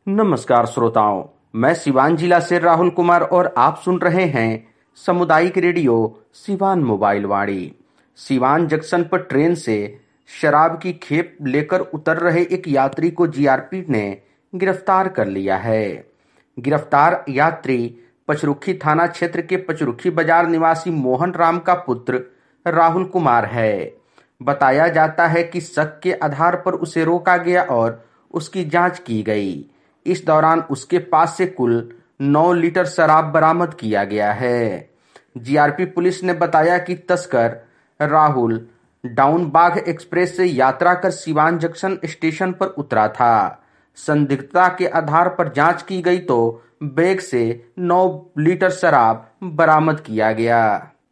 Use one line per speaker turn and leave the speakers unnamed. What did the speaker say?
नमस्कार श्रोताओं, मैं सिवान जिला से राहुल कुमार और आप सुन रहे हैं सामुदायिक radio Siwan mobile Vaani. Siwan junction पर ट्रेन से शराब की खेप लेकर उतर रहे एक यात्री को जीआरपी ने गिरफ्तार कर लिया है। गिरफ्तार यात्री पचरुखी थाना क्षेत्र के पचरुखी बाजार निवासी मोहन राम का पुत्र राहुल कुमार है। बताया जाता है कि शक के आधार पर उसे रोका गया और उसकी जांच की गई। इस दौरान उसके पास से कुल 9 लीटर शराब बरामद किया गया है। जीआरपी पुलिस ने बताया कि तस्कर राहुल डाउन बाघ एक्सप्रेस से यात्रा कर सिवान जंक्शन स्टेशन पर उतरा था। संदिग्धता के आधार पर जांच की गई तो बैग से 9 लीटर शराब बरामद किया गया।